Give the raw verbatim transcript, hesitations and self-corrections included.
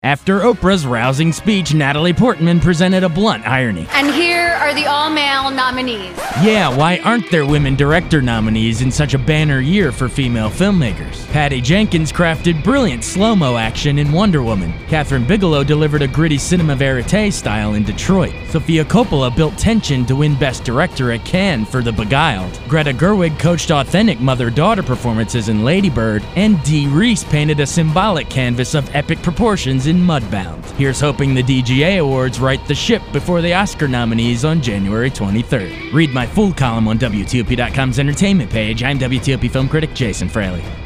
After Oprah's rousing speech, Natalie Portman presented a blunt irony. And here are the all-male nominees. Yeah, why aren't there women director nominees in such a banner year for female filmmakers? Patty Jenkins crafted brilliant slow-mo action in Wonder Woman. Catherine Bigelow delivered a gritty cinema verite style in Detroit. Sofia Coppola built tension to win Best Director at Cannes for The Beguiled. Greta Gerwig coached authentic mother-daughter performances in Lady Bird, and Dee Reese painted a symbolic canvas of epic proportions in Mudbound. Here's hoping the D G A Awards right the ship before the Oscar nominees on January twenty-third. Read my full column on W T O P dot com's entertainment page. I'm W T O P film critic Jason Fraley.